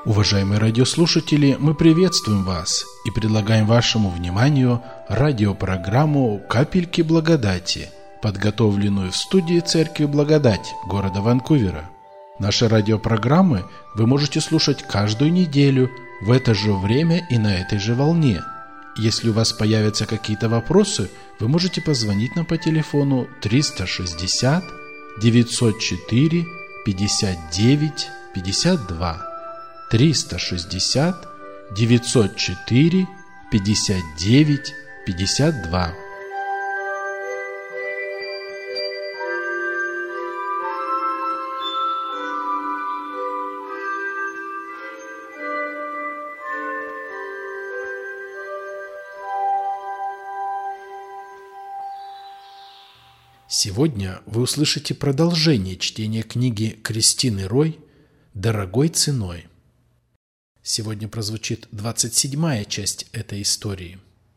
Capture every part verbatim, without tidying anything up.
Уважаемые радиослушатели, мы приветствуем вас и предлагаем вашему вниманию радиопрограмму «Капельки благодати», подготовленную в студии Церкви Благодать города Ванкувера. Наши радиопрограммы вы можете слушать каждую неделю в это же время и на этой же волне. Если у вас появятся какие-то вопросы, вы можете позвонить нам по телефону триста шестьдесят девятьсот четыре пятьдесят девять пятьдесят два. триста шестьдесят девятьсот четыре пятьдесят девять пятьдесят два. Сегодня вы услышите продолжение чтения книги Кристины Рой «Дорогой ценой». Сегодня прозвучит двадцать седьмая часть этой истории.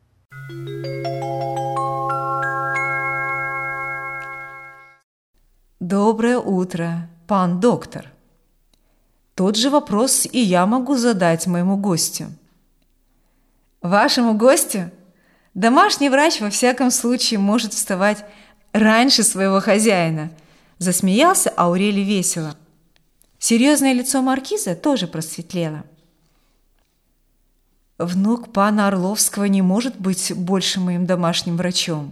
Доброе утро, пан доктор. Тот же вопрос и я могу задать моему гостю. Вашему гостю? Домашний врач во всяком случае может вставать раньше своего хозяина. Засмеялся Аурелий весело. Серьезное лицо маркиза тоже просветлело. Внук пана Орловского не может быть больше моим домашним врачом.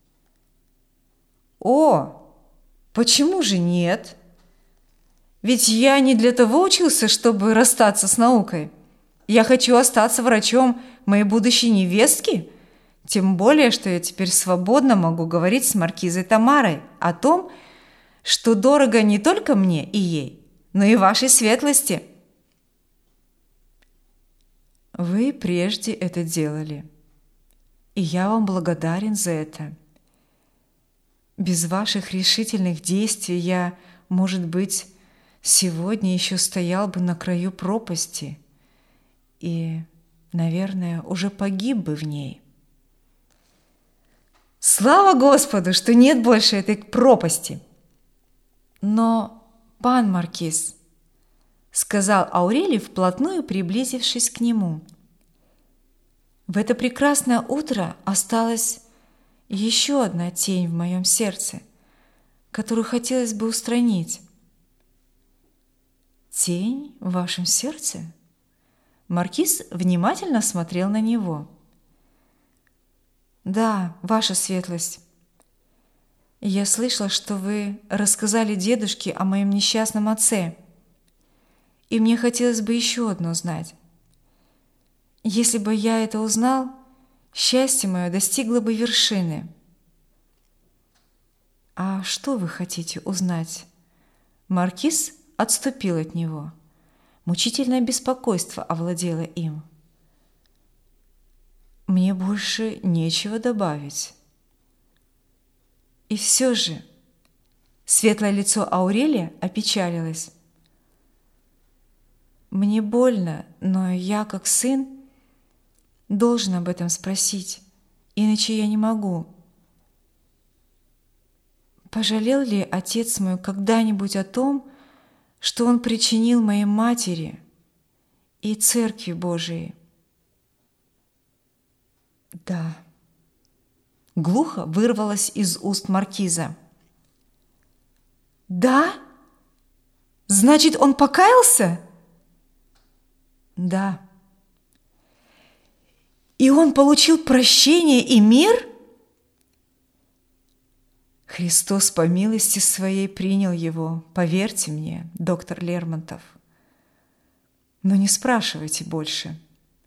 О, почему же нет? Ведь я не для того учился, чтобы расстаться с наукой. Я хочу остаться врачом моей будущей невестки, тем более, что я теперь свободно могу говорить с маркизой Тамарой о том, что дорого не только мне и ей, но и вашей светлости. Вы прежде это делали, и я вам благодарен за это. Без ваших решительных действий я, может быть, сегодня еще стоял бы на краю пропасти и, наверное, уже погиб бы в ней. Слава Господу, что нет больше этой пропасти! Но, пан маркиз, сказал Аурелий, вплотную приблизившись к нему, в это прекрасное утро осталась еще одна тень в моем сердце, которую хотелось бы устранить. Тень в вашем сердце? Маркиз внимательно смотрел на него. Да, ваша светлость. Я слышала, что вы рассказали дедушке о моем несчастном отце, и мне хотелось бы еще одно знать. Если бы я это узнал, счастье мое достигло бы вершины. А что вы хотите узнать? Маркиз отступил от него. Мучительное беспокойство овладело им. Мне больше нечего добавить. И все же светлое лицо Аурелия опечалилось. Мне больно, но я, как сын, должен об этом спросить, иначе я не могу. Пожалел ли отец мой когда-нибудь о том, что он причинил моей матери и Церкви Божией? Да. Глухо вырвалось из уст маркиза. Да? Значит, он покаялся? Да. И он получил прощение и мир? Христос по милости своей принял его, поверьте мне, доктор Лермонтов. Но не спрашивайте больше.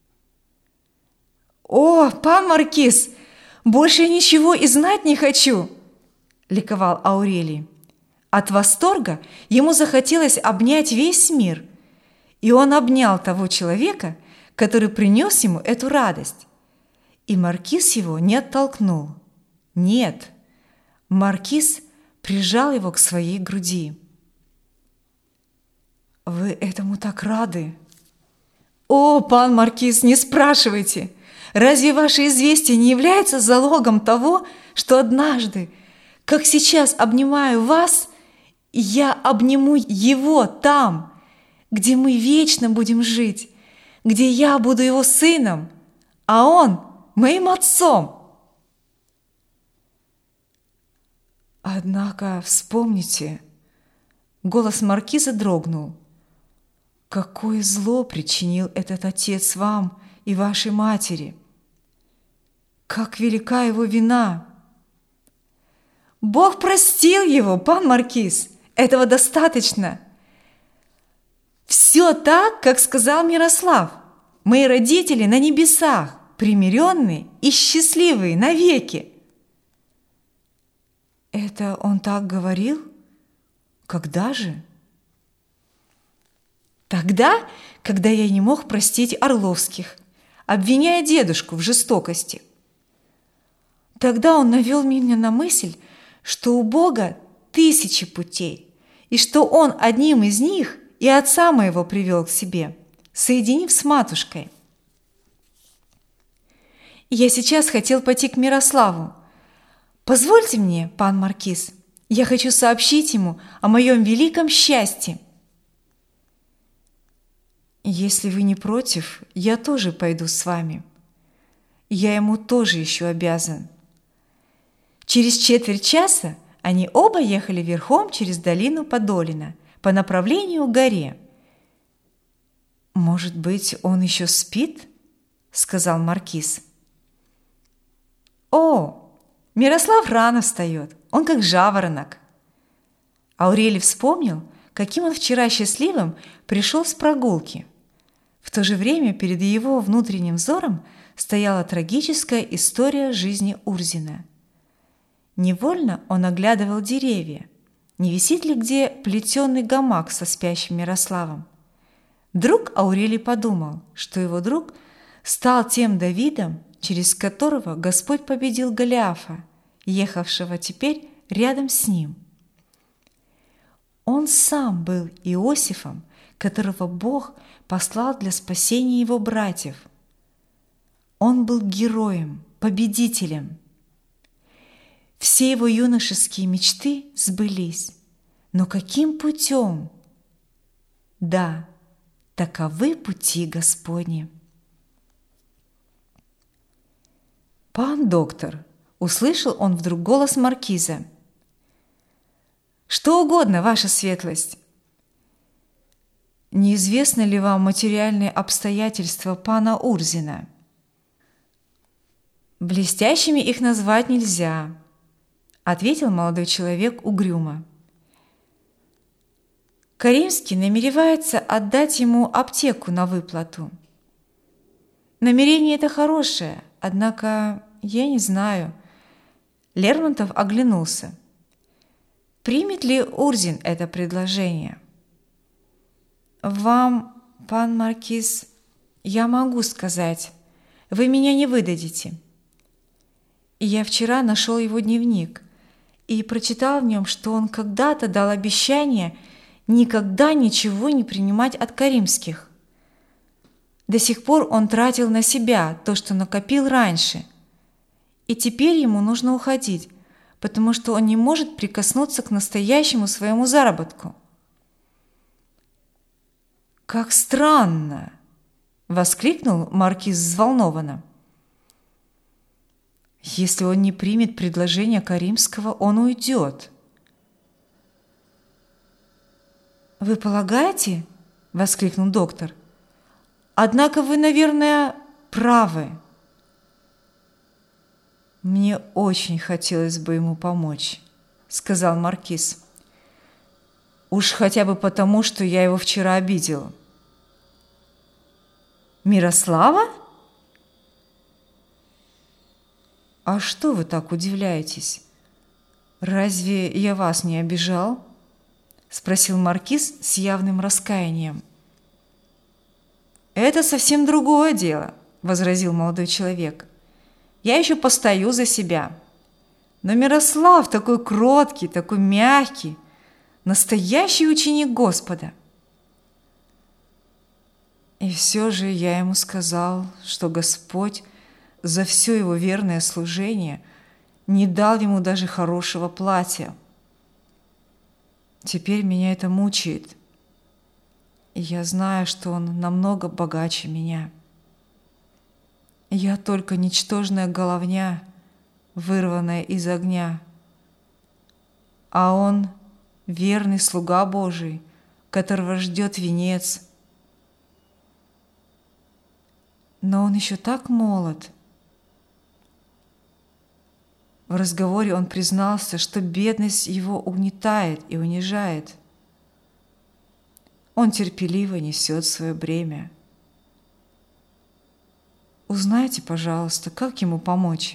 О, пан маркиз, больше я ничего и знать не хочу, ликовал Аурелий. От восторга ему захотелось обнять весь мир, и он обнял того человека, который принес ему эту радость. И маркиз его не оттолкнул. Нет, маркиз прижал его к своей груди. Вы этому так рады? О, пан маркиз, не спрашивайте! Разве ваше известие не является залогом того, что однажды, как сейчас обнимаю вас, я обниму его там, где мы вечно будем жить, где я буду его сыном, а он моим отцом. Однако вспомните, голос маркиза дрогнул. Какое зло причинил этот отец вам и вашей матери! Как велика его вина! Бог простил его, пан маркиз, этого достаточно. Все так, как сказал Мирослав. Мои родители на небесах, примиренные и счастливые навеки. Это он так говорил? Когда же? Тогда, когда я не мог простить Орловских, обвиняя дедушку в жестокости. Тогда он навел меня на мысль, что у Бога тысячи путей, и что он одним из них и отца моего привел к себе, соединив с матушкой. Я сейчас хотел пойти к Мирославу. Позвольте мне, пан маркиз, я хочу сообщить ему о моем великом счастье. Если вы не против, я тоже пойду с вами. Я ему тоже еще обязан. Через четверть часа они оба ехали верхом через долину Подолина по направлению к горе. «Может быть, он еще спит?» – сказал маркиз. «О, Мирослав рано встает, он как жаворонок». Аурелий вспомнил, каким он вчера счастливым пришел с прогулки. В то же время перед его внутренним взором стояла трагическая история жизни Урзина. Невольно он оглядывал деревья, не висит ли где плетеный гамак со спящим Мирославом. Вдруг Аурелий подумал, что его друг стал тем Давидом, через которого Господь победил Голиафа, ехавшего теперь рядом с ним. Он сам был Иосифом, которого Бог послал для спасения его братьев. Он был героем, победителем. Все его юношеские мечты сбылись. Но каким путем? Да, таковы пути Господни. «Пан доктор», — услышал он вдруг голос маркиза. «Что угодно, ваша светлость». «Неизвестны ли вам материальные обстоятельства пана Урзина?» «Блестящими их назвать нельзя», — ответил молодой человек угрюмо. «Каримский намеревается отдать ему аптеку на выплату. Намерение это хорошее, однако я не знаю». Лермонтов оглянулся. «Примет ли Урзин это предложение?» «Вам, пан маркиз, я могу сказать, вы меня не выдадите. Я вчера нашел его дневник и прочитал в нем, что он когда-то дал обещание никогда ничего не принимать от Каримских. До сих пор он тратил на себя то, что накопил раньше, и теперь ему нужно уходить, потому что он не может прикоснуться к настоящему своему заработку». «Как странно!» — воскликнул маркиз взволнованно. «Если он не примет предложение Каримского, он уйдет». «Вы полагаете?» — воскликнул доктор. «Однако вы, наверное, правы». «Мне очень хотелось бы ему помочь», — сказал маркиз. «Уж хотя бы потому, что я его вчера обидел». «Мирослава? А что вы так удивляетесь? Разве я вас не обижал?» — спросил маркиз с явным раскаянием. «Это совсем другое дело», — возразил молодой человек. «Я еще постою за себя. Но Мирослав такой кроткий, такой мягкий, настоящий ученик Господа». И все же я ему сказал, что Господь за все его верное служение не дал ему даже хорошего платья. Теперь меня это мучает. И И я знаю, что он намного богаче меня. Я только ничтожная головня, вырванная из огня. А он верный слуга Божий, которого ждет венец. Но он еще так молод. В разговоре он признался, что бедность его угнетает и унижает. Он терпеливо несет свое бремя. Узнайте, пожалуйста, как ему помочь.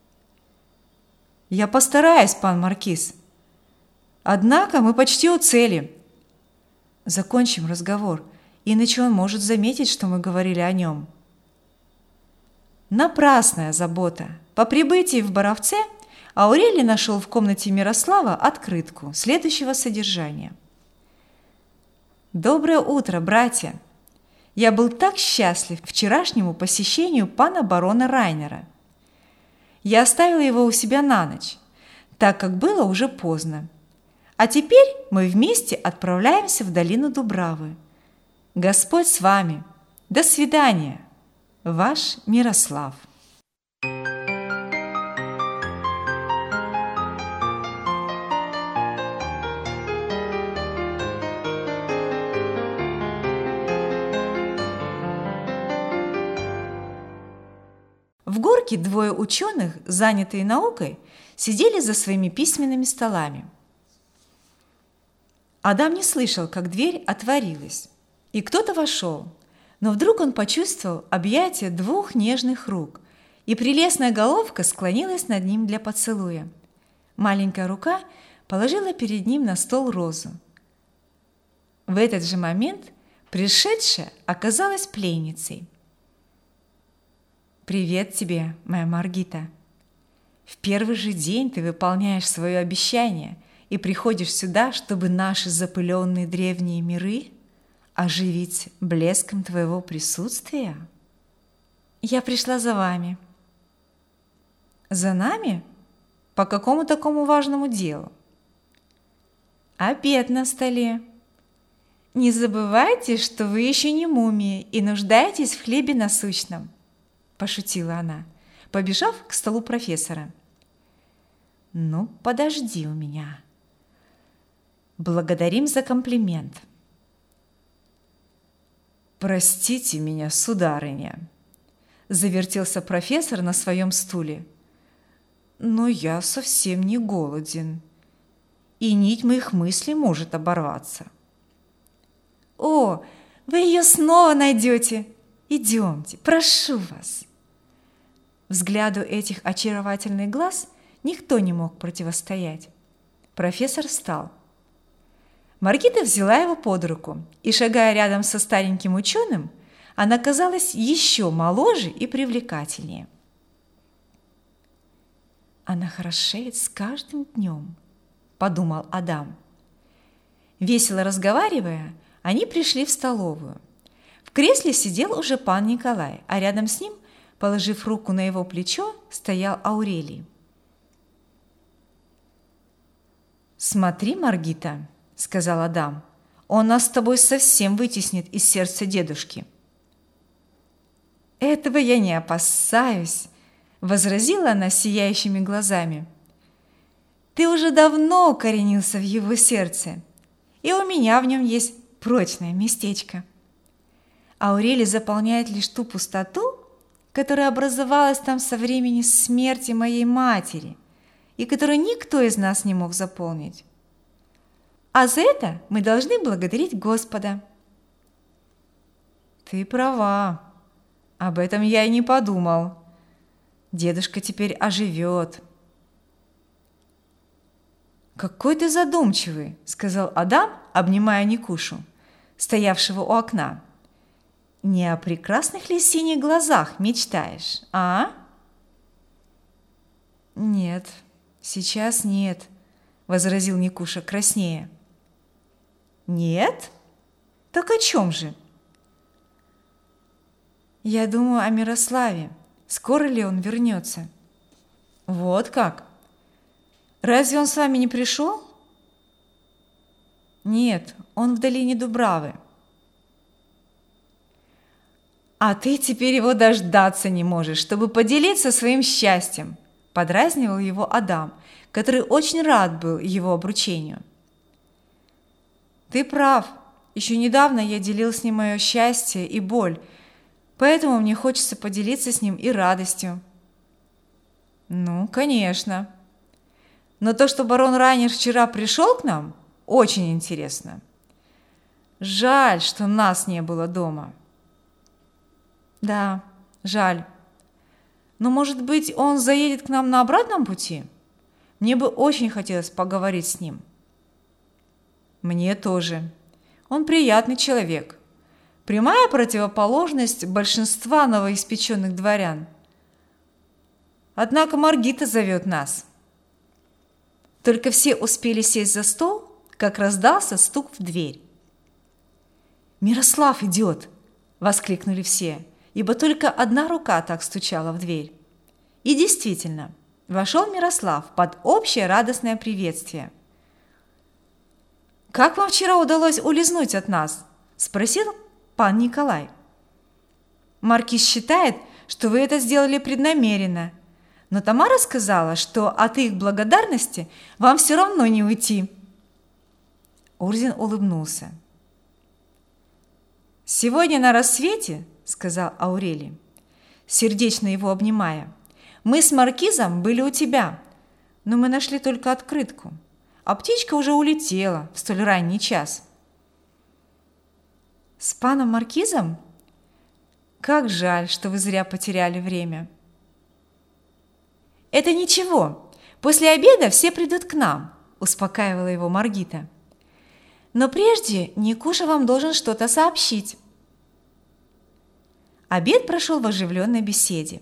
Я постараюсь, пан маркиз. Однако мы почти у цели. Закончим разговор, иначе он может заметить, что мы говорили о нем. Напрасная забота. По прибытии в Боровце Аурелий нашел в комнате Мирослава открытку следующего содержания. «Доброе утро, братья! Я был так счастлив вчерашнему посещению пана барона Райнера. Я оставил его у себя на ночь, так как было уже поздно. А теперь мы вместе отправляемся в долину Дубравы. Господь с вами! До свидания! Ваш Мирослав». В горке двое ученых, занятые наукой, сидели за своими письменными столами. Адам не слышал, как дверь отворилась, и кто-то вошел, но вдруг он почувствовал объятие двух нежных рук, и прелестная головка склонилась над ним для поцелуя. Маленькая рука положила перед ним на стол розу. В этот же момент пришедшая оказалась пленницей. «Привет тебе, моя Маргита. В первый же день ты выполняешь свое обещание и приходишь сюда, чтобы наши запыленные древние миры оживить блеском твоего присутствия?» «Я пришла за вами». «За нами? По какому такому важному делу?» «Обед на столе. Не забывайте, что вы еще не мумии и нуждаетесь в хлебе насущном», – пошутила она, побежав к столу профессора. «Ну, подожди у меня. Благодарим за комплимент». «Простите меня, сударыня», – завертелся профессор на своем стуле, – «но я совсем не голоден, и нить моих мыслей может оборваться». «О, вы ее снова найдете! Идемте, прошу вас!» Взгляду этих очаровательных глаз никто не мог противостоять. Профессор встал. Маргита взяла его под руку, и, шагая рядом со стареньким ученым, она казалась еще моложе и привлекательнее. «Она хорошеет с каждым днем», – подумал Адам. Весело разговаривая, они пришли в столовую. В кресле сидел уже пан Николай, а рядом с ним, положив руку на его плечо, стоял Аурелий. «Смотри, Маргита», – сказал Адам, – «он нас с тобой совсем вытеснит из сердца дедушки». «Этого я не опасаюсь», – возразила она сияющими глазами. «Ты уже давно укоренился в его сердце, и у меня в нем есть прочное местечко. Аурелий заполняет лишь ту пустоту, которая образовалась там со времени смерти моей матери и которую никто из нас не мог заполнить. А за это мы должны благодарить Господа». «Ты права, об этом я и не подумал. Дедушка теперь оживет». «Какой ты задумчивый», – сказал Адам, обнимая Никушу, стоявшего у окна. «Не о прекрасных ли синих глазах мечтаешь, а?» «Нет, сейчас нет», – возразил Никуша краснея. «Нет? Так о чем же?» «Я думаю о Мирославе. Скоро ли он вернется?» «Вот как? Разве он с вами не пришел?» «Нет, он в долине Дубравы». «А ты теперь его дождаться не можешь, чтобы поделиться своим счастьем», – подразнивал его Адам, который очень рад был его обручению. «Ты прав. Еще недавно я делил с ним мое счастье и боль, поэтому мне хочется поделиться с ним и радостью». «Ну, конечно. Но то, что барон Райнер вчера пришел к нам, очень интересно. Жаль, что нас не было дома». «Да, жаль. Но, может быть, он заедет к нам на обратном пути? Мне бы очень хотелось поговорить с ним». «Мне тоже. Он приятный человек. Прямая противоположность большинства новоиспеченных дворян. Однако Маргита зовет нас». Только все успели сесть за стол, как раздался стук в дверь. «Мирослав идет!» – воскликнули все, ибо только одна рука так стучала в дверь. И действительно, вошел Мирослав под общее радостное приветствие. «Как вам вчера удалось улизнуть от нас?» – спросил пан Николай. «Маркиз считает, что вы это сделали преднамеренно, но Тамара сказала, что от их благодарности вам все равно не уйти». Урзин улыбнулся. «Сегодня на рассвете, — сказал Аурелий, сердечно его обнимая, — мы с маркизом были у тебя, но мы нашли только открытку, а птичка уже улетела в столь ранний час». «С паном маркизом? Как жаль, что вы зря потеряли время». «Это ничего, после обеда все придут к нам», – успокаивала его Маргита. «Но прежде Никуша вам должен что-то сообщить». Обед прошел в оживленной беседе.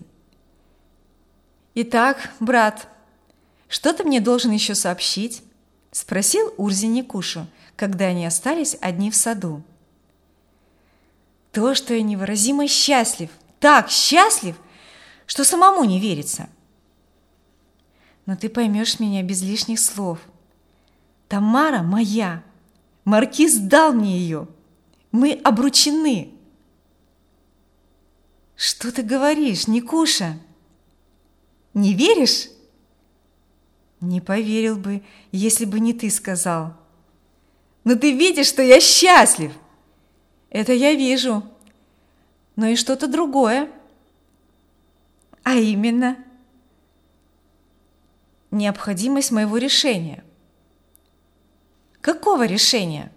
«Итак, брат, что ты мне должен еще сообщить?» – спросил Урзин Никушу, когда они остались одни в саду. «То, что я невыразимо счастлив, так счастлив, что самому не верится. Но ты поймешь меня без лишних слов. Тамара моя, маркиз дал мне ее, мы обручены». «Что ты говоришь, Никуша? Не веришь?» «Не поверил бы, если бы не ты сказал». «Но ты видишь, что я счастлив!» «Это я вижу, но и что-то другое». «А именно?» «Необходимость моего решения». «Какого решения?»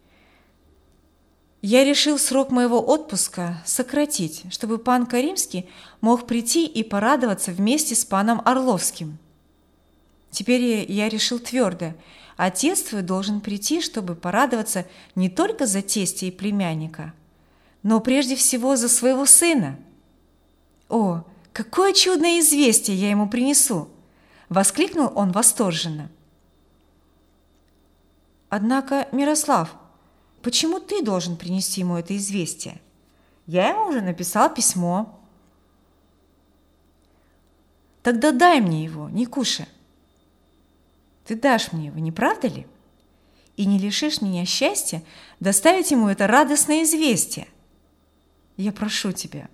«Я решил срок моего отпуска сократить, чтобы пан Каримский мог прийти и порадоваться вместе с паном Орловским. Теперь я решил твердо, отец твой должен прийти, чтобы порадоваться не только за тестя и племянника, но прежде всего за своего сына. О, какое чудное известие я ему принесу!» – воскликнул он восторженно. «Однако, Мирослав, почему ты должен принести ему это известие? Я ему уже написал письмо». «Тогда дай мне его, Никуша». «Ты дашь мне его, не правда ли? И не лишишь меня счастья доставить ему это радостное известие. Я прошу тебя».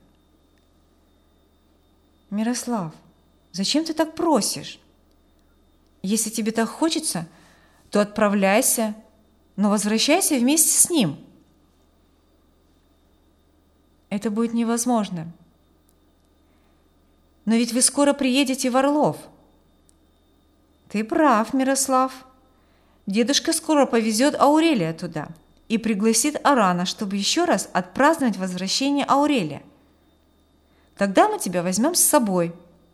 «Мирослав, зачем ты так просишь? Если тебе так хочется, то отправляйся, но возвращайся вместе с ним». «Это будет невозможно. Но ведь вы скоро приедете в Орлов». «Ты прав, Мирослав. Дедушка скоро повезет Аурелия туда и пригласит Арана, чтобы еще раз отпраздновать возвращение Аурелия. Тогда мы тебя возьмем с собой».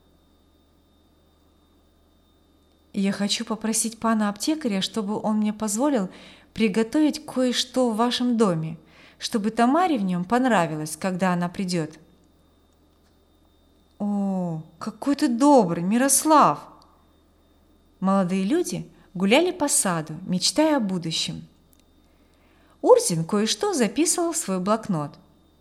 «Я хочу попросить пана аптекаря, чтобы он мне позволил приготовить кое-что в вашем доме, чтобы Тамаре в нем понравилось, когда она придет». «О, какой ты добрый, Мирослав!» Молодые люди гуляли по саду, мечтая о будущем. Урзин кое-что записывал в свой блокнот.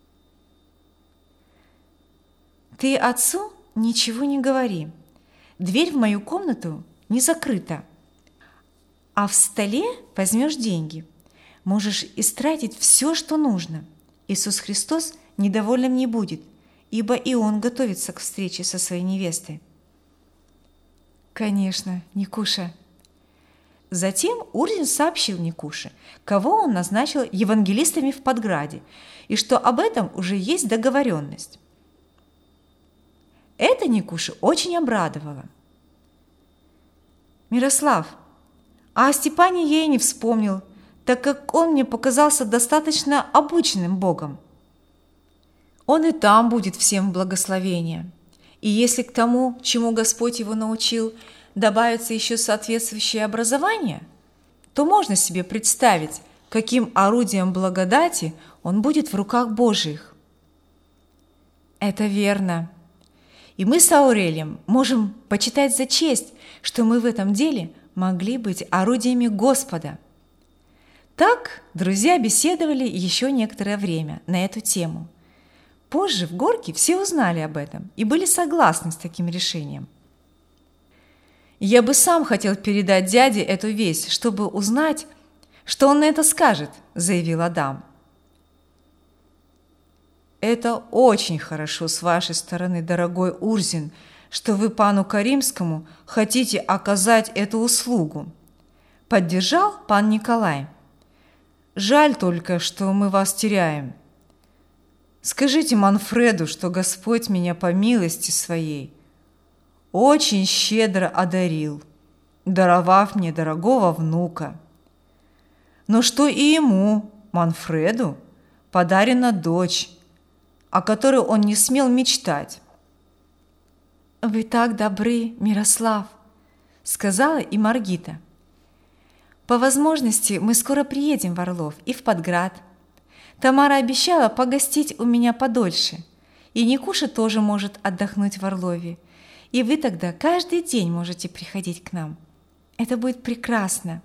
«Ты отцу ничего не говори. Дверь в мою комнату не закрыта. А в столе возьмешь деньги. Можешь истратить все, что нужно. Иисус Христос недовольным не будет, ибо и он готовится к встрече со своей невестой. Конечно, Никуша. Затем Урзин сообщил Никуше, кого он назначил евангелистами в Подграде, и что об этом уже есть договоренность. Это Никушу очень обрадовало. Мирослав, а о Степане я и не вспомнил, так как он мне показался достаточно обычным богом. Он и там будет всем в благословение. И если к тому, чему Господь его научил, добавится еще соответствующее образование, то можно себе представить, каким орудием благодати он будет в руках Божьих. Это верно. И мы с Аурелием можем почитать за честь, что мы в этом деле могли быть орудиями Господа. Так друзья беседовали еще некоторое время на эту тему. Позже в Горке все узнали об этом и были согласны с таким решением. «Я бы сам хотел передать дяде эту весть, чтобы узнать, что он на это скажет», – заявил Адам. «Это очень хорошо с вашей стороны, дорогой Урзин, что вы пану Каримскому хотите оказать эту услугу», – поддержал пан Николай. «Жаль только, что мы вас теряем. Скажите Манфреду, что Господь меня по милости своей очень щедро одарил, даровав мне дорогого внука. Но что и ему, Манфреду, подарена дочь, о которой он не смел мечтать». «Вы так добры, Мирослав», — сказала и Маргита. «По возможности мы скоро приедем в Орлов и в Подград. Тамара обещала погостить у меня подольше, и Никуша тоже может отдохнуть в Орлове, и вы тогда каждый день можете приходить к нам. Это будет прекрасно».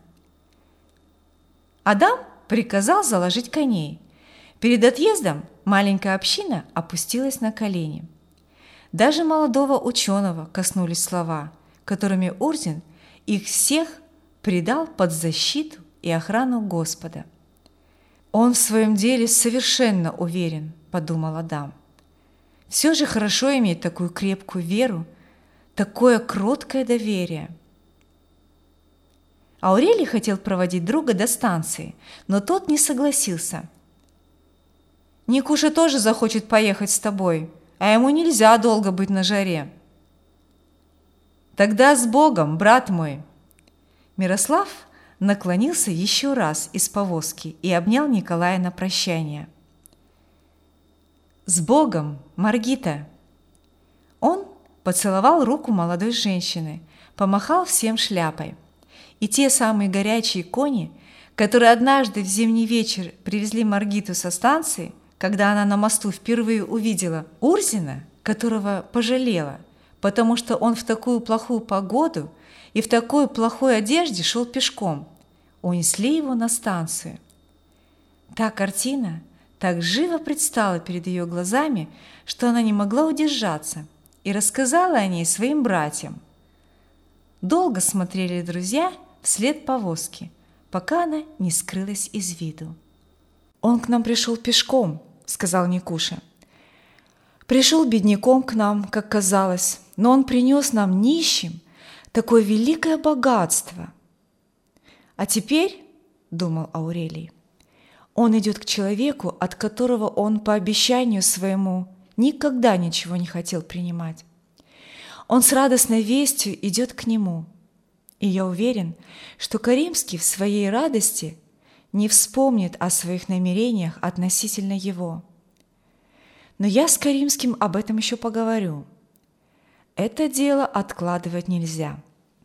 Адам приказал заложить коней. Перед отъездом маленькая община опустилась на колени. Даже молодого ученого коснулись слова, которыми Урзин их всех предал под защиту и охрану Господа. «Он в своем деле совершенно уверен», – подумал Адам. «Все же хорошо иметь такую крепкую веру, такое кроткое доверие». Аурелий хотел проводить друга до станции, но тот не согласился. «Никуша тоже захочет поехать с тобой, а ему нельзя долго быть на жаре». «Тогда с Богом, брат мой!» Мирослав наклонился еще раз из повозки и обнял Николая на прощание. «С Богом, Маргита!» Он поцеловал руку молодой женщины, помахал всем шляпой. И те самые горячие кони, которые однажды в зимний вечер привезли Маргиту со станции, когда она на мосту впервые увидела Урзина, которого пожалела, потому что он в такую плохую погоду и в такой плохой одежде шел пешком, унесли его на станцию. Та картина так живо предстала перед ее глазами, что она не могла удержаться и рассказала о ней своим братьям. Долго смотрели друзья вслед повозки, пока она не скрылась из виду. «Он к нам пришел пешком», — сказал Никуша. «Пришел бедняком к нам, как казалось, но он принес нам нищим такое великое богатство. А теперь, — думал Аурелий, — он идет к человеку, от которого он по обещанию своему никогда ничего не хотел принимать. Он с радостной вестью идет к нему. И я уверен, что Каримский в своей радости не вспомнит о своих намерениях относительно его. Но я с Каримским об этом еще поговорю. Это дело откладывать нельзя».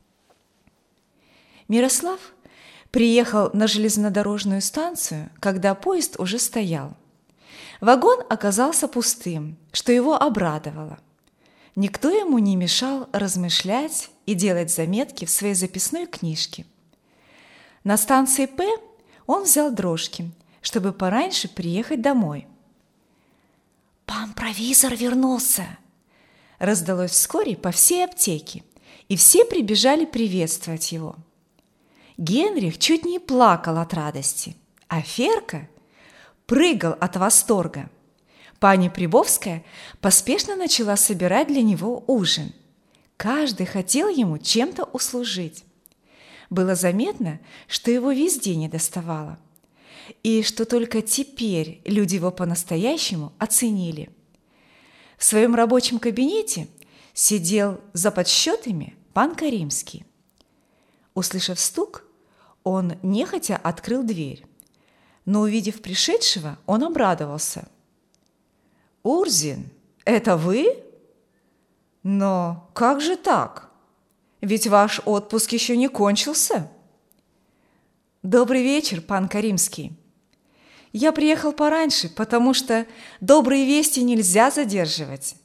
Мирослав приехал на железнодорожную станцию, когда поезд уже стоял. Вагон оказался пустым, что его обрадовало. Никто ему не мешал размышлять и делать заметки в своей записной книжке. На станции П он взял дрожки, чтобы пораньше приехать домой. «Пан провизор вернулся!» раздалось вскоре по всей аптеке, и все прибежали приветствовать его. Генрих чуть не плакал от радости, а Ферка прыгал от восторга. Пани Прибовская поспешно начала собирать для него ужин. Каждый хотел ему чем-то услужить. Было заметно, что его везде недоставало, и что только теперь люди его по-настоящему оценили. В своем рабочем кабинете сидел за подсчетами пан Каримский. Услышав стук, он нехотя открыл дверь, но, увидев пришедшего, он обрадовался. «Урзин, это вы? Но как же так? Ведь ваш отпуск еще не кончился». «Добрый вечер, пан Каримский. Я приехал пораньше, потому что добрые вести нельзя задерживать».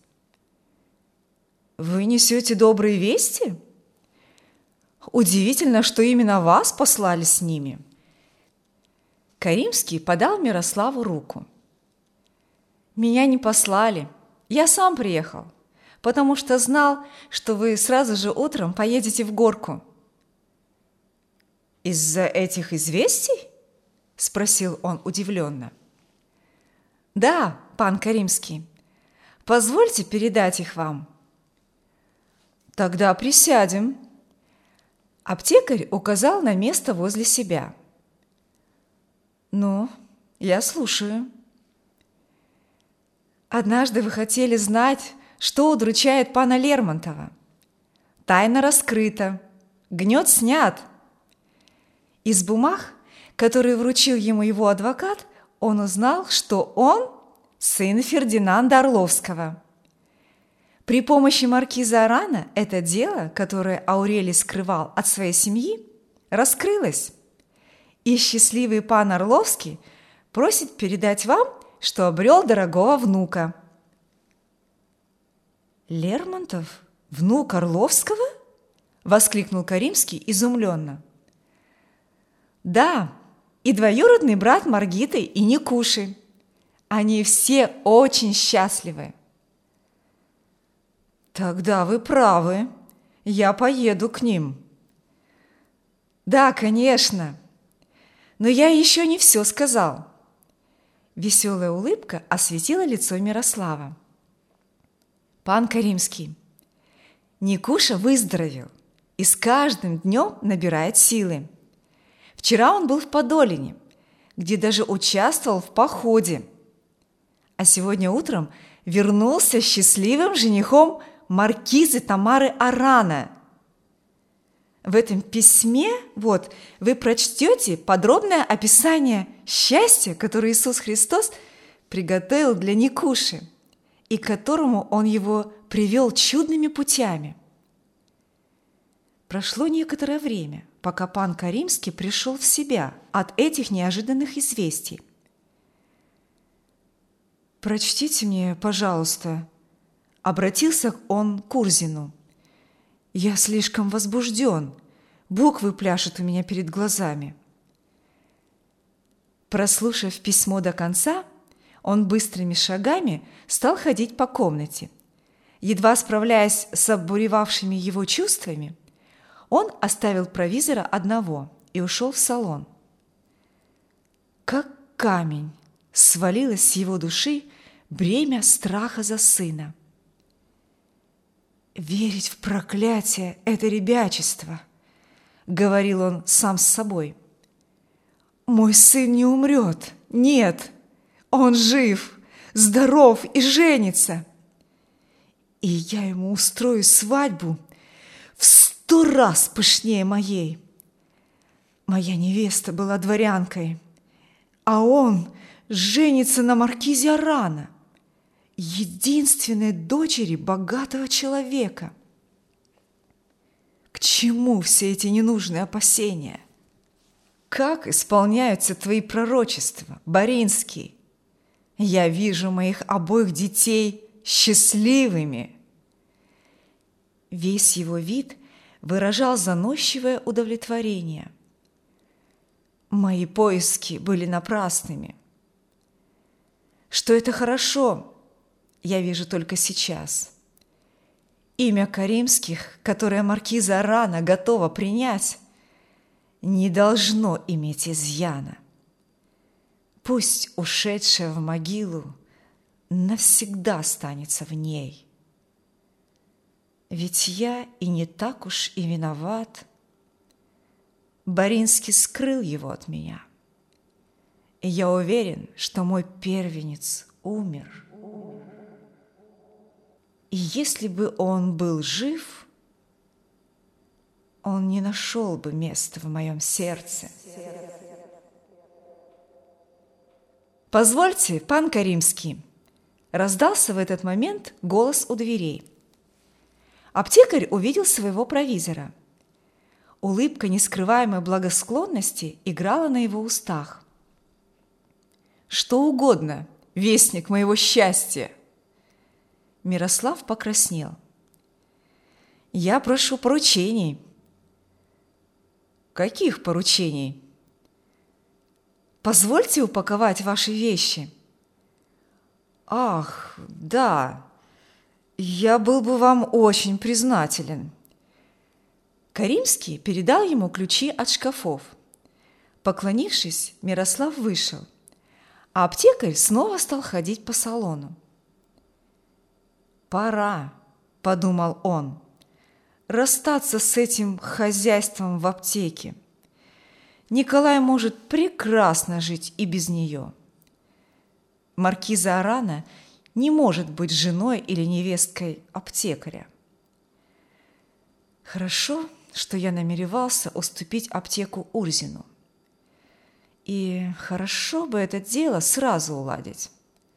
«Вы несете добрые вести? Удивительно, что именно вас послали с ними». Каримский подал Мирославу руку. «Меня не послали, я сам приехал, потому что знал, что вы сразу же утром поедете в Горку». «Из-за этих известий?» – спросил он удивленно. «Да, пан Каримский, позвольте передать их вам». «Тогда присядем». Аптекарь указал на место возле себя. «Ну, я слушаю». «Однажды вы хотели знать, что удручает пана Лермонтова. Тайна раскрыта, гнет снят». Из бумаг, которые вручил ему его адвокат, он узнал, что он сын Фердинанда Орловского. При помощи маркиза Арана это дело, которое Аурелий скрывал от своей семьи, раскрылось. И счастливый пан Орловский просит передать вам, что обрел дорогого внука». «Лермонтов? Внук Орловского?» – воскликнул Каримский изумленно. «Да, и двоюродный брат Маргиты и Никуши. Они все очень счастливы». «Тогда вы правы, я поеду к ним». «Да, конечно, но я еще не все сказал». Веселая улыбка осветила лицо Мирослава. «Пан Каримский, Никуша выздоровел и с каждым днем набирает силы. Вчера он был в Подолине, где даже участвовал в походе, а сегодня утром вернулся счастливым женихом маркизы Тамары Арана. В этом письме вот вы прочтете подробное описание счастья, которое Иисус Христос приготовил для Никуши и к которому Он его привел чудными путями». Прошло некоторое время, пока пан Каримский пришел в себя от этих неожиданных известий. «Прочтите мне, пожалуйста», — обратился он к Урзину. «Я слишком возбужден, буквы пляшут у меня перед глазами». Прослушав письмо до конца, он быстрыми шагами стал ходить по комнате. Едва справляясь с обуревавшими его чувствами, он оставил провизора одного и ушел в салон. Как камень свалилось с его души бремя страха за сына. «Верить в проклятие – это ребячество», – говорил он сам с собой. «Мой сын не умрет, нет, он жив, здоров и женится. И я ему устрою свадьбу в сто раз пышнее моей. Моя невеста была дворянкой, а он женится на маркизе Арана, единственной дочери богатого человека. К чему все эти ненужные опасения? Как исполняются твои пророчества, Боринский? Я вижу моих обоих детей счастливыми». Весь его вид выражал заносчивое удовлетворение. «Мои поиски были напрасными. Что это хорошо, я вижу только сейчас. Имя Каримских, которое маркиза Арана готова принять, не должно иметь изъяна. Пусть ушедшая в могилу навсегда останется в ней. Ведь я и не так уж и виноват. Боринский скрыл его от меня. И я уверен, что мой первенец умер. И если бы он был жив, он не нашел бы места в моем сердце. «Позвольте, пан Каримский!» Раздался в этот момент голос у дверей. Аптекарь увидел своего провизора. Улыбка нескрываемой благосклонности играла на его устах. «Что угодно, вестник моего счастья!» Мирослав покраснел. «Я прошу поручений». «Каких поручений?» «Позвольте упаковать ваши вещи». «Ах, да, я был бы вам очень признателен». Каримский передал ему ключи от шкафов. Поклонившись, Мирослав вышел, а аптекарь снова стал ходить по салону. «Пора», – подумал он, – «расстаться с этим хозяйством в аптеке. Николай может прекрасно жить и без нее. Маркиза Арана не может быть женой или невесткой аптекаря. Хорошо, что я намеревался уступить аптеку Урзину. И хорошо бы это дело сразу уладить».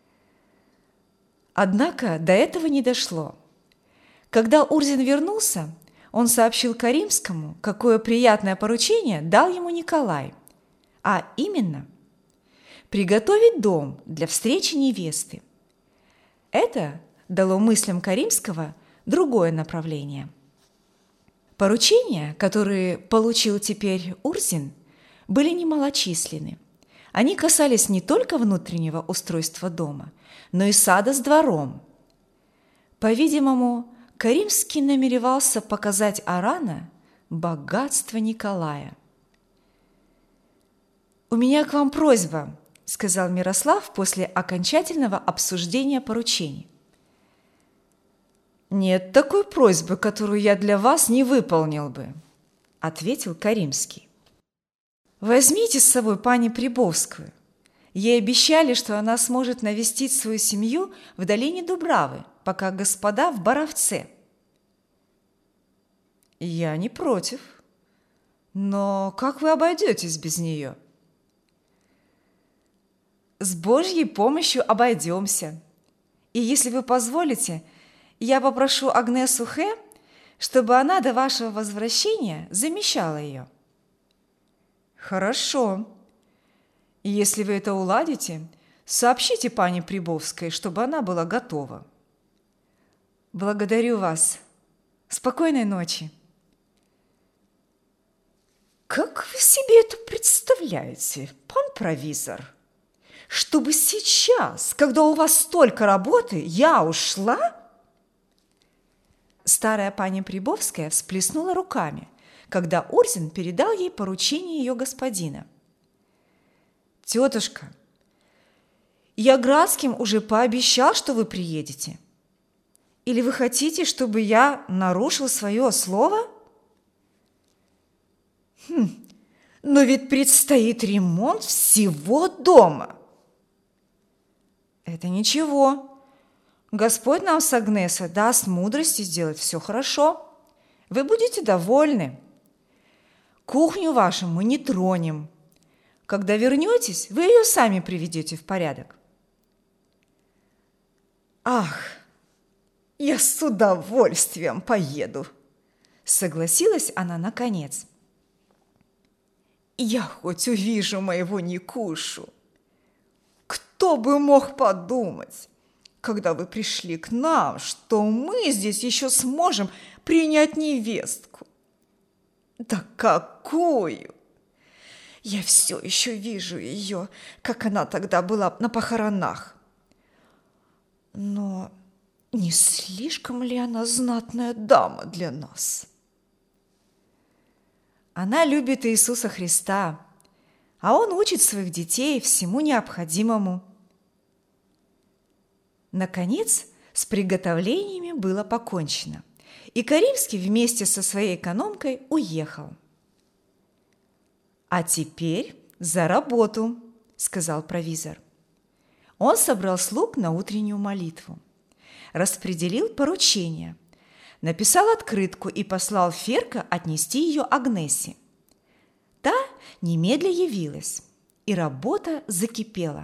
Однако до этого не дошло. Когда Урзин вернулся, он сообщил Каримскому, какое приятное поручение дал ему Николай, а именно приготовить дом для встречи невесты. Это дало мыслям Каримского другое направление. Поручения, которые получил теперь Урзин, были немалочисленны. Они касались не только внутреннего устройства дома, но и сада с двором. По-видимому, Каримский намеревался показать Арана богатство Николая. «У меня к вам просьба», – сказал Мирослав после окончательного обсуждения поручений. «Нет такой просьбы, которую я для вас не выполнил бы», – ответил Каримский. «Возьмите с собой пани Прибовскую. Ей обещали, что она сможет навестить свою семью в долине Дубравы, пока господа в Боровце». «Я не против. Но как вы обойдетесь без нее?» «С Божьей помощью обойдемся. И если вы позволите, я попрошу Агнесу Хэ, чтобы она до вашего возвращения замещала ее». «Хорошо. Если вы это уладите, сообщите пане Прибовской, чтобы она была готова». «Благодарю вас. Спокойной ночи». «Как вы себе это представляете, пан провизор? Чтобы сейчас, когда у вас столько работы, я ушла?» Старая пани Прибовская всплеснула руками, когда Урзин передал ей поручение ее господина. «Тетушка, я Градским уже пообещал, что вы приедете. Или вы хотите, чтобы я нарушил свое слово?» «Хм, но ведь предстоит ремонт всего дома». «Это ничего. Господь нам с Агнесой даст мудрости сделать все хорошо. Вы будете довольны. Кухню вашу мы не тронем. Когда вернетесь, вы ее сами приведете в порядок». «Ах, я с удовольствием поеду», — согласилась она наконец. «Я хоть увижу моего Никушу. Кто бы мог подумать, когда вы пришли к нам, что мы здесь еще сможем принять невестку. Да какую! Я все еще вижу ее, как она тогда была на похоронах. Но не слишком ли она знатная дама для нас?» «Она любит Иисуса Христа, а Он учит своих детей всему необходимому». Наконец, с приготовлениями было покончено, и Каримский вместе со своей экономкой уехал. «А теперь за работу», – сказал провизор. Он собрал слуг на утреннюю молитву, распределил поручения, написал открытку и послал Ферка отнести ее Агнессе. Та немедля явилась, и работа закипела.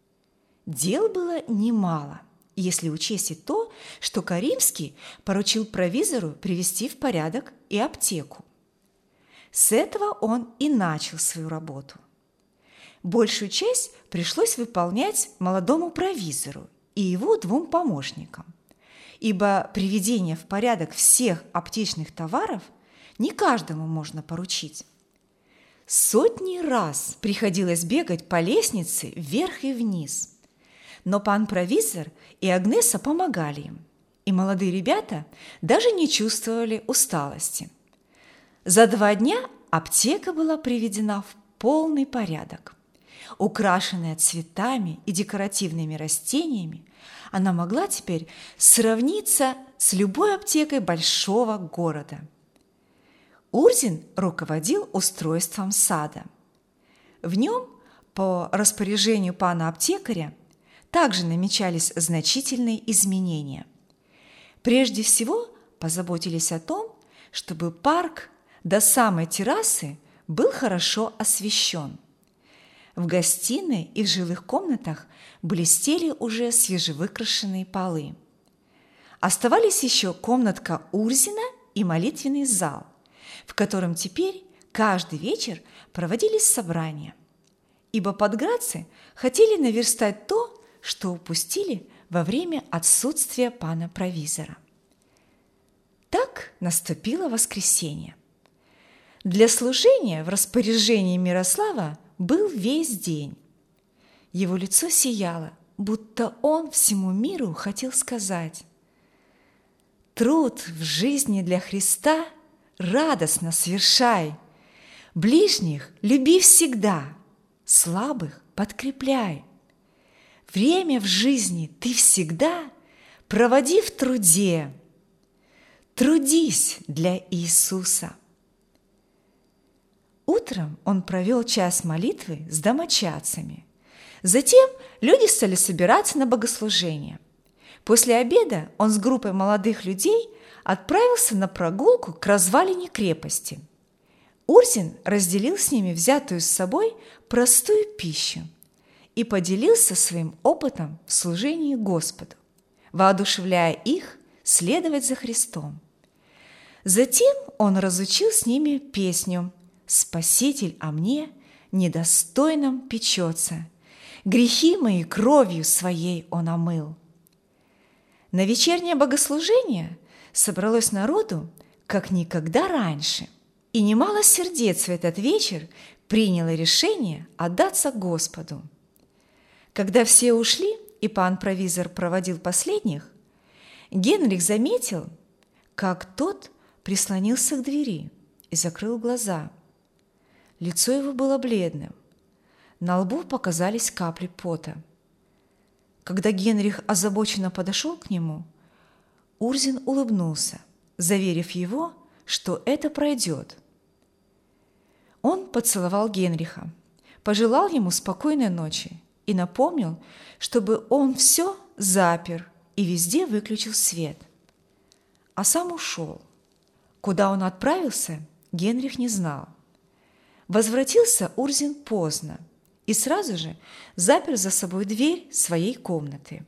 Дел было немало, если учесть и то, что Каримский поручил провизору привести в порядок и аптеку. С этого он и начал свою работу. Большую часть пришлось выполнять молодому провизору и его двум помощникам, ибо приведение в порядок всех аптечных товаров не каждому можно поручить. Сотни раз приходилось бегать по лестнице вверх и вниз, но пан провизор и Агнеса помогали им, и молодые ребята даже не чувствовали усталости. За два дня аптека была приведена в полный порядок. Украшенная цветами и декоративными растениями, она могла теперь сравниться с любой аптекой большого города. Урзин руководил устройством сада. В нем, по распоряжению пана аптекаря, также намечались значительные изменения. Прежде всего позаботились о том, чтобы парк до самой террасы был хорошо освещен. В гостиной и в жилых комнатах блестели уже свежевыкрашенные полы. Оставались еще комнатка Урзина и молитвенный зал, в котором теперь каждый вечер проводились собрания, ибо подградцы хотели наверстать то, что упустили во время отсутствия пана провизора. Так наступило воскресенье. Для служения в распоряжении Мирослава был весь день. Его лицо сияло, будто он всему миру хотел сказать: «Труд в жизни для Христа радостно свершай, ближних люби всегда, слабых подкрепляй. Время в жизни ты всегда проводи в труде, трудись для Иисуса». Утром он провел час молитвы с домочадцами. Затем люди стали собираться на богослужение. После обеда он с группой молодых людей отправился на прогулку к развалине крепости. Урзин разделил с ними взятую с собой простую пищу и поделился своим опытом в служении Господу, воодушевляя их следовать за Христом. Затем он разучил с ними песню «Спаситель о мне недостойном печется, грехи мои кровью своей он омыл». На вечернее богослужение собралось народу, как никогда раньше, и немало сердец в этот вечер приняло решение отдаться Господу. Когда все ушли, и пан провизор проводил последних, Генрих заметил, как тот прислонился к двери и закрыл глаза. Лицо его было бледным, на лбу показались капли пота. Когда Генрих озабоченно подошел к нему, Урзин улыбнулся, заверив его, что это пройдет. Он поцеловал Генриха, пожелал ему спокойной ночи и напомнил, чтобы он все запер и везде выключил свет. А сам ушел. Куда он отправился, Генрих не знал. Возвратился Урзин поздно и сразу же запер за собой дверь своей комнаты.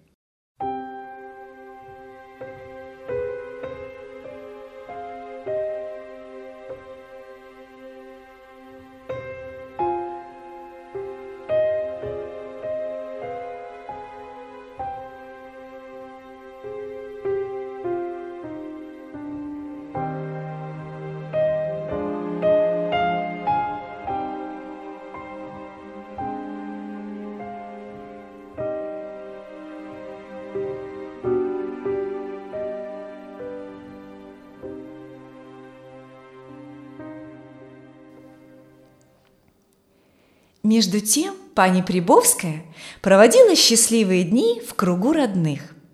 Между тем пани Прибовская проводила счастливые дни в кругу родных,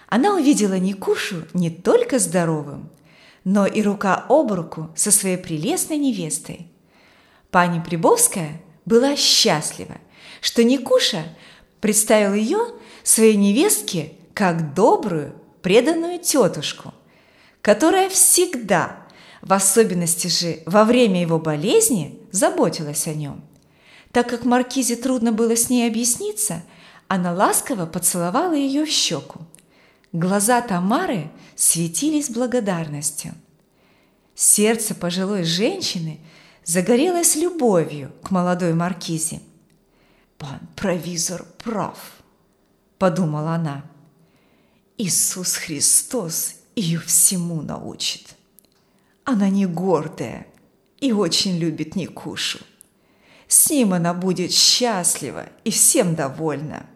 она увидела Никушу не только здоровым, но и рука об руку со своей прелестной невестой. Пани Прибовская была счастлива, что Никуша представил ее своей невестке как добрую, преданную тетушку, которая всегда, в особенности же во время его болезни, заботилась о нем. Так как маркизе трудно было с ней объясниться, она ласково поцеловала ее в щеку. Глаза Тамары светились благодарностью. Сердце пожилой женщины загорелось любовью к молодой маркизе. «Пан провизор прав», – подумала она. «Иисус Христос ее всему научит. Она не гордая и очень любит Никушу. С ним она будет счастлива и всем довольна».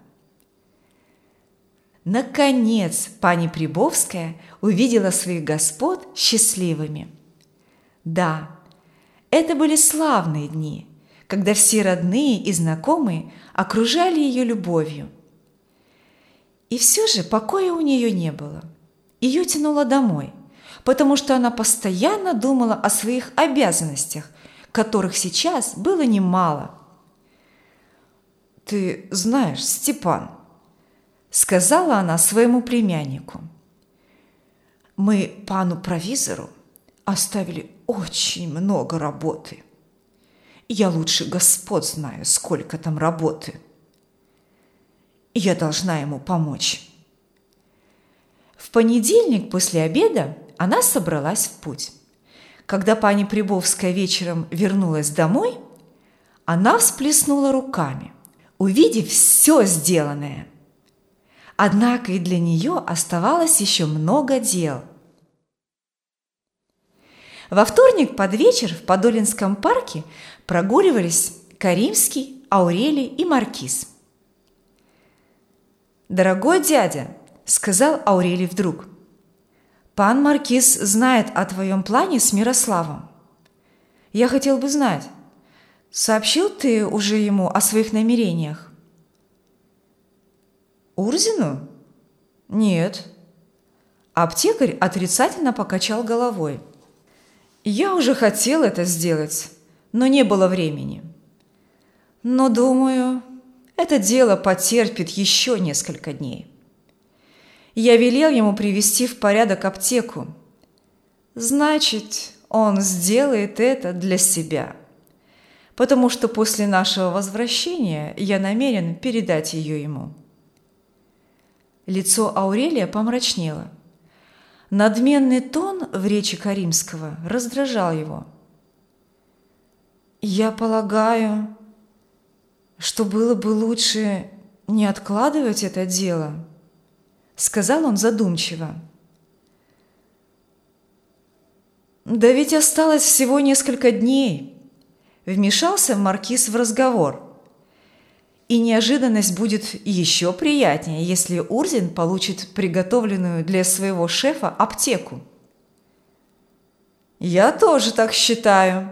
Наконец пани Прибовская увидела своих господ счастливыми. Да, это были славные дни, когда все родные и знакомые окружали ее любовью. И все же покоя у нее не было. Ее тянуло домой, потому что она постоянно думала о своих обязанностях, которых сейчас было немало. «Ты знаешь, Степан, – сказала она своему племяннику, – мы пану провизору оставили очень много работы. Я лучше господ знаю, сколько там работы. Я должна ему помочь». В понедельник после обеда она собралась в путь. Когда пани Прибовская вечером вернулась домой, она всплеснула руками, увидев все сделанное. Однако и для нее оставалось еще много дел. Во вторник под вечер в Подолинском парке прогуливались Каримский, Аурелий и Маркиз. «Дорогой дядя», – сказал Аурелий вдруг, – «пан Маркиз знает о твоем плане с Мирославом. Я хотел бы знать, сообщил ты уже ему о своих намерениях?» «Урзину? Нет». Аптекарь отрицательно покачал головой. «Я уже хотел это сделать, но не было времени. Но, думаю, это дело потерпит еще несколько дней. Я велел ему привести в порядок аптеку. Значит, он сделает это для себя, потому что после нашего возвращения я намерен передать ее ему». Лицо Аурелия помрачнело. Надменный тон в речи Каримского раздражал его. «Я полагаю, что было бы лучше не откладывать это дело», – сказал он задумчиво. «Да ведь осталось всего несколько дней», – вмешался маркиз в разговор. «И неожиданность будет еще приятнее, если Урзин получит приготовленную для своего шефа аптеку». «Я тоже так считаю».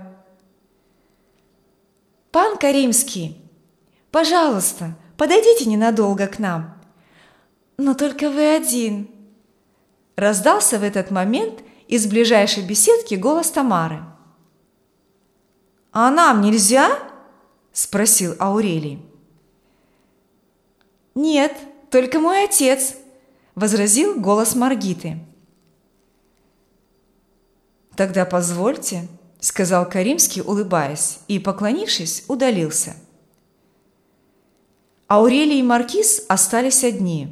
«Пан Каримский, пожалуйста, подойдите ненадолго к нам. Но только вы один». Раздался в этот момент из ближайшей беседки голос Тамары. «А нам нельзя?» – спросил Аурелий. «Нет, только мой отец», – возразил голос Маргиты. «Тогда позвольте», – сказал Каримский, улыбаясь, и, поклонившись, удалился. Аурелий и маркиз остались одни.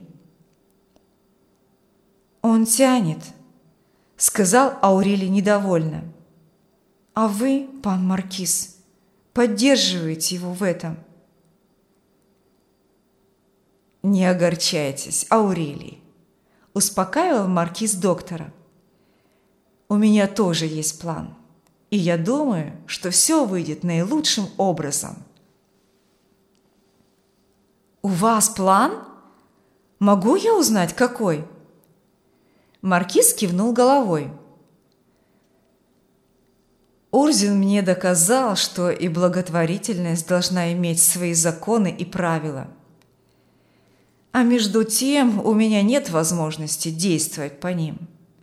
«Он тянет», – сказал Аурелий недовольно. «А вы, пан маркиз, поддерживаете его в этом». «Не огорчайтесь, Аурелий», – успокаивал маркиз доктора. «У меня тоже есть план, и я думаю, что все выйдет наилучшим образом». «У вас план? Могу я узнать, какой?» Маркиз кивнул головой. «Урзин мне доказал, что и благотворительность должна иметь свои законы и правила. а между тем у меня нет возможности действовать по ним.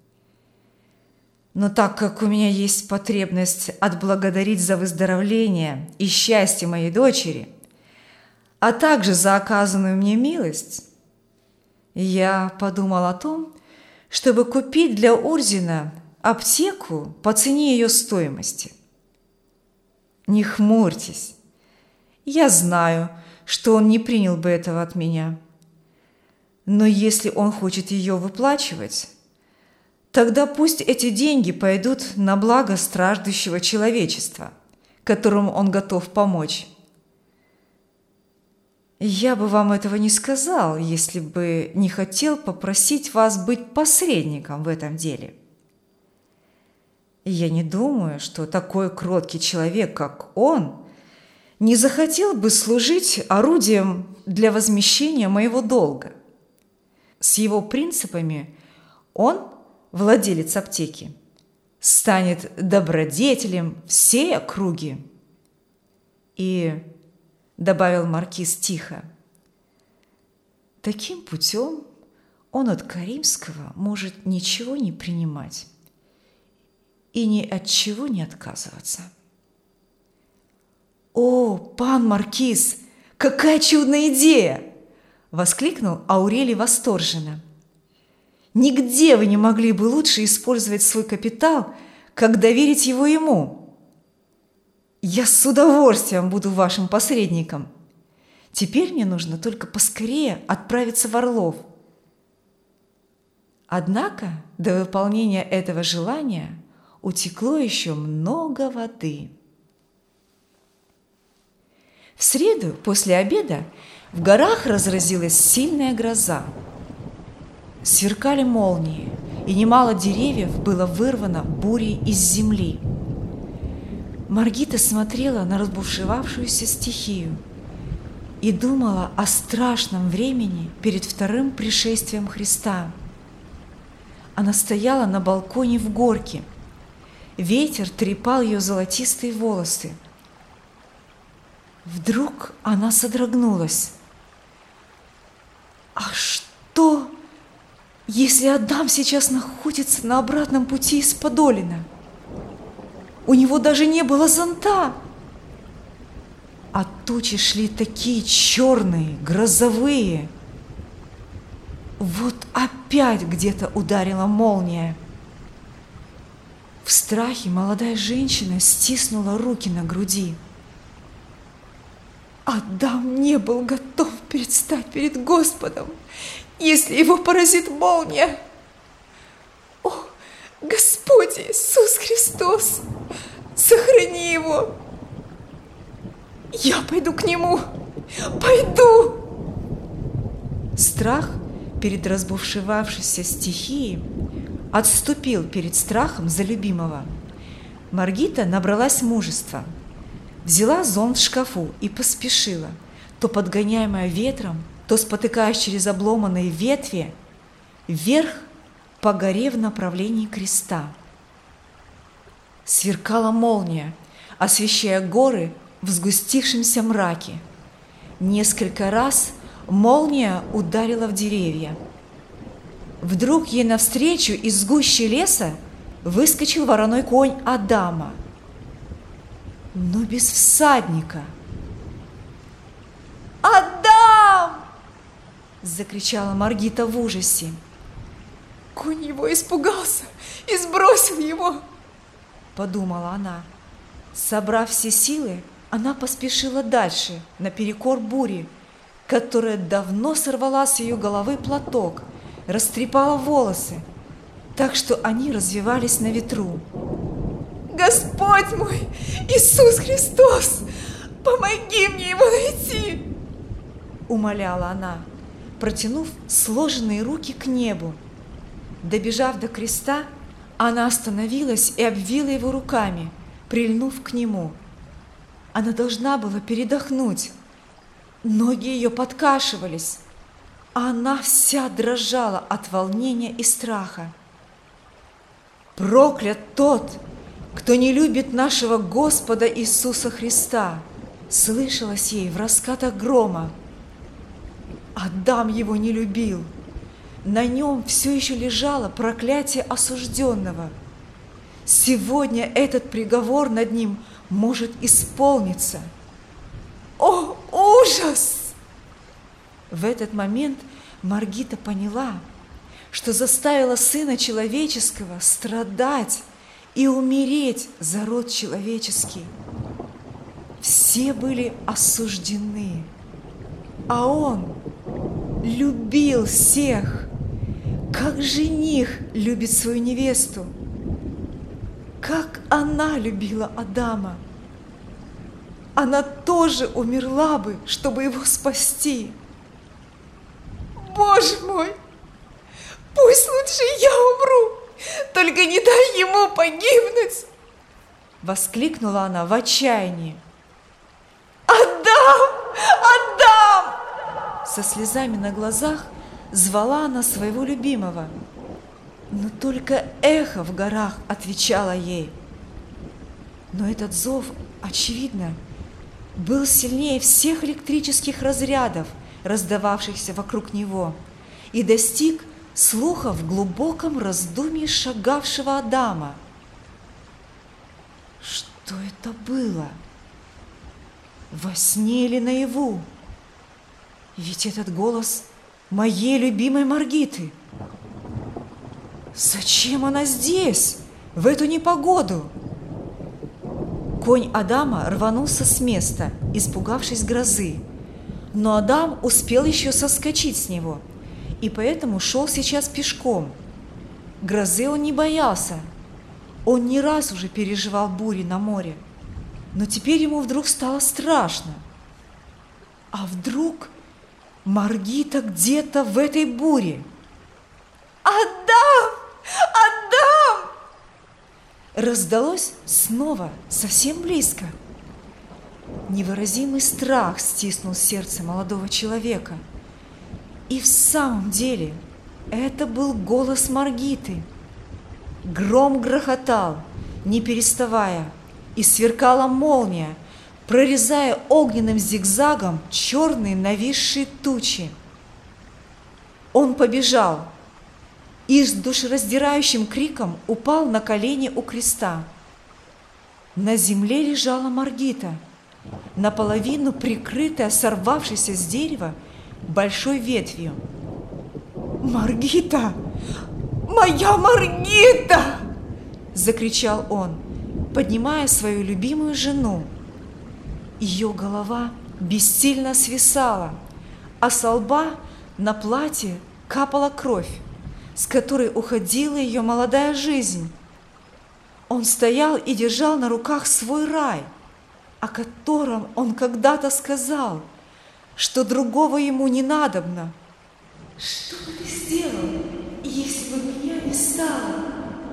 Но так как у меня есть потребность отблагодарить за выздоровление и счастье моей дочери, а также за оказанную мне милость, я подумал о том, чтобы купить для Урзина аптеку по цене ее стоимости. Не хмурьтесь, я знаю, что он не принял бы этого от меня. Но если он хочет ее выплачивать, тогда пусть эти деньги пойдут на благо страждущего человечества, которому он готов помочь. Я бы вам этого не сказал, если бы не хотел попросить вас быть посредником в этом деле. Я не думаю, что такой кроткий человек, как он, не захотел бы служить орудием для возмещения моего долга. С его принципами он, владелец аптеки, станет добродетелем всей округи. И, добавил маркиз тихо, таким путем он от Каримского может ничего не принимать и ни от чего не отказываться. «О, пан маркиз, какая чудная идея!» – воскликнул Аурелий восторженно. «Нигде вы не могли бы лучше использовать свой капитал, как доверить его ему. Я с удовольствием буду вашим посредником. Теперь мне нужно только поскорее отправиться в Орлов». Однако до выполнения этого желания утекло еще много воды. В среду после обеда в горах разразилась сильная гроза. Сверкали молнии, и немало деревьев было вырвано бурей из земли. Маргита смотрела на разбушевавшуюся стихию и думала о страшном времени перед вторым пришествием Христа. Она стояла на балконе в горке. Ветер трепал ее золотистые волосы. Вдруг она содрогнулась. «А что, если Адам сейчас находится на обратном пути из Подолина? У него даже не было зонта, а тучи шли такие черные, грозовые. Вот опять где-то ударила молния». В страхе молодая женщина стиснула руки на груди. Адам не был готов предстать перед Господом, если его поразит молния. О, Господь Иисус Христос, сохрани его! Я пойду к нему, пойду! Страх перед разбушевавшейся стихией отступил перед страхом за любимого. Маргита набралась мужества. Взяла зонт в шкафу и поспешила, то подгоняемая ветром, то спотыкаясь через обломанные ветви, вверх по горе в направлении креста. Сверкала молния, освещая горы в сгустившемся мраке. Несколько раз молния ударила в деревья. Вдруг ей навстречу из гущи леса выскочил вороной конь Адама, но без всадника. «Адам!» – закричала Маргита в ужасе. «Конь его испугался и сбросил его!» – подумала она. Собрав все силы, она поспешила дальше, наперекор бури, которая давно сорвала с ее головы платок, растрепала волосы, так что они развивались на ветру. «Господь мой, Иисус Христос, помоги мне его найти!» – умоляла она, протянув сложенные руки к небу. Добежав до креста, она остановилась и обвила его руками, прильнув к нему. Она должна была передохнуть. Ноги ее подкашивались, а она вся дрожала от волнения и страха. «Проклят тот, кто не любит нашего Господа Иисуса Христа!» слышалось ей в раскатах грома. Адам его не любил. На нем все еще лежало проклятие осужденного. Сегодня этот приговор над ним может исполниться. О, ужас! В этот момент Маргита поняла, что заставила Сына Человеческого страдать и умереть за род человеческий. Все были осуждены, а он любил всех, как жених любит свою невесту, как она любила Адама. Она тоже умерла бы, чтобы его спасти. Боже мой, пусть лучше я умру, только не дай ему погибнуть! Воскликнула она в отчаянии. Адам! Адам! Со слезами на глазах звала она своего любимого, но только эхо в горах отвечало ей. Но этот зов, очевидно, был сильнее всех электрических разрядов, раздававшихся вокруг него, и достиг слуха в глубоком раздумье шагавшего Адама. Что это было? Во сне или наяву? Ведь этот голос моей любимой Маргиты. Зачем она здесь, в эту непогоду? Конь Адама рванулся с места, испугавшись грозы, но Адам успел еще соскочить с него, и поэтому шел сейчас пешком. Грозы он не боялся, он не раз уже переживал бури на море, но теперь ему вдруг стало страшно. А вдруг Маргита где-то в этой буре? Адам! Адам! Раздалось снова, совсем близко. Невыразимый страх стиснул сердце молодого человека. И в самом деле это был голос Маргиты. Гром грохотал, не переставая, и сверкала молния, прорезая огненным зигзагом черные нависшие тучи. Он побежал и с душераздирающим криком упал на колени у креста. На земле лежала Маргита, наполовину прикрытая сорвавшейся с дерева большой ветвью. «Маргита! Моя Маргита!» – закричал он, поднимая свою любимую жену. Ее голова бессильно свисала, а со лба на платье капала кровь, с которой уходила ее молодая жизнь. Он стоял и держал на руках свой рай, о котором он когда-то сказал, что другого ему не надобно. «Что бы ты сделал, если бы меня не стало?»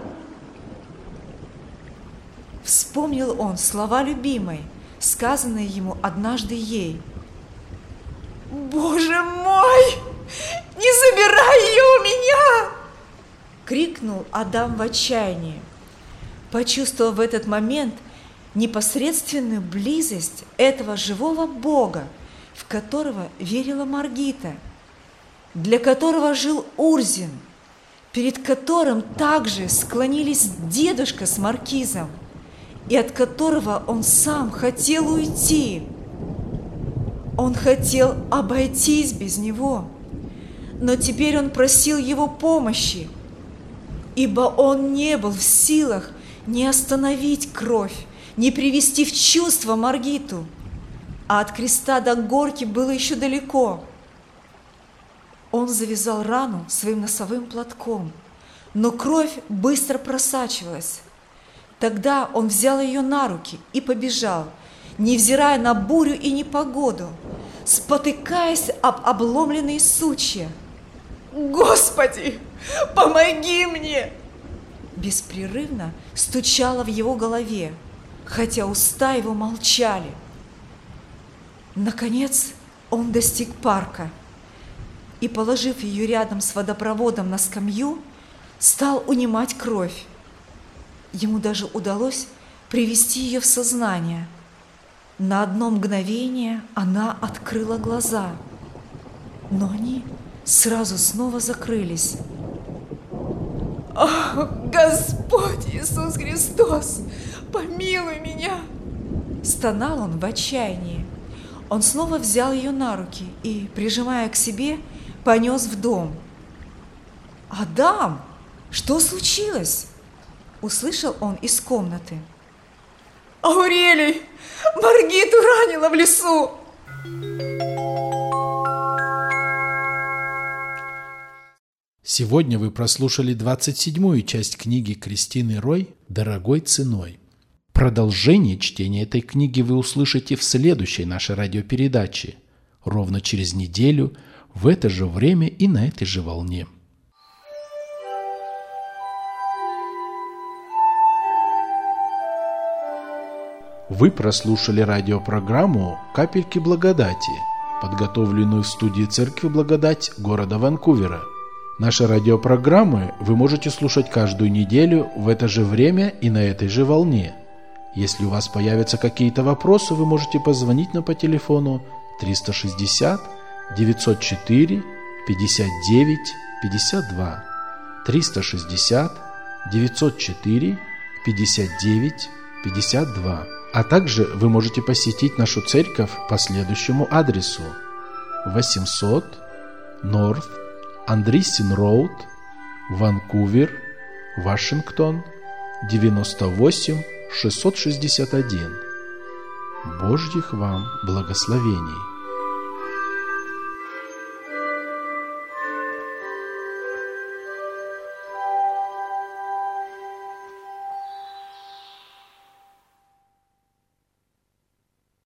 Вспомнил он слова любимой, сказанные ему однажды ей. «Боже мой! Не забирай ее у меня!» — крикнул Адам в отчаянии, почувствовав в этот момент непосредственную близость этого живого Бога, в которого верила Маргита, для которого жил Урзин, перед которым также склонились дедушка с маркизом, и от которого он сам хотел уйти. Он хотел обойтись без него, но теперь он просил его помощи, ибо он не был в силах не остановить кровь, не привести в чувство Маргиту, а от креста до горки было еще далеко. Он завязал рану своим носовым платком, но кровь быстро просачивалась. Тогда он взял ее на руки и побежал, невзирая на бурю и непогоду, спотыкаясь об обломленные сучья. «Господи, помоги мне!» Беспрерывно стучало в его голове, хотя уста его молчали. Наконец он достиг парка и, положив ее рядом с водопроводом на скамью, стал унимать кровь. Ему даже удалось привести ее в сознание. На одно мгновение она открыла глаза. но они сразу снова закрылись. «Ах, Господь Иисус Христос, помилуй меня!» Стонал он в отчаянии. Он снова взял ее на руки и, прижимая к себе, понес в дом. «Адам, что случилось?» – услышал он из комнаты. «Аурелий, Маргиту ранила в лесу!» Сегодня вы прослушали двадцать седьмую часть книги Кристины Рой «Дорогой ценой». Продолжение чтения этой книги вы услышите в следующей нашей радиопередаче, ровно через неделю, в это же время и на этой же волне. Вы прослушали радиопрограмму «Капельки благодати», подготовленную в студии Церкви Благодать города Ванкувера. Наши радиопрограммы вы можете слушать каждую неделю в это же время и на этой же волне. Если у вас появятся какие-то вопросы, вы можете позвонить нам по телефону триста шестьдесят девятьсот четыре пятьдесят девять пятьдесят два, триста шестьдесят девятьсот четыре пятьдесят девять пятьдесят два. А также вы можете посетить нашу церковь по следующему адресу: восемьсот North Андрисин Роуд, Ванкувер, Вашингтон, девяносто восемь шестьсот шестьдесят один. Божьих вам благословений!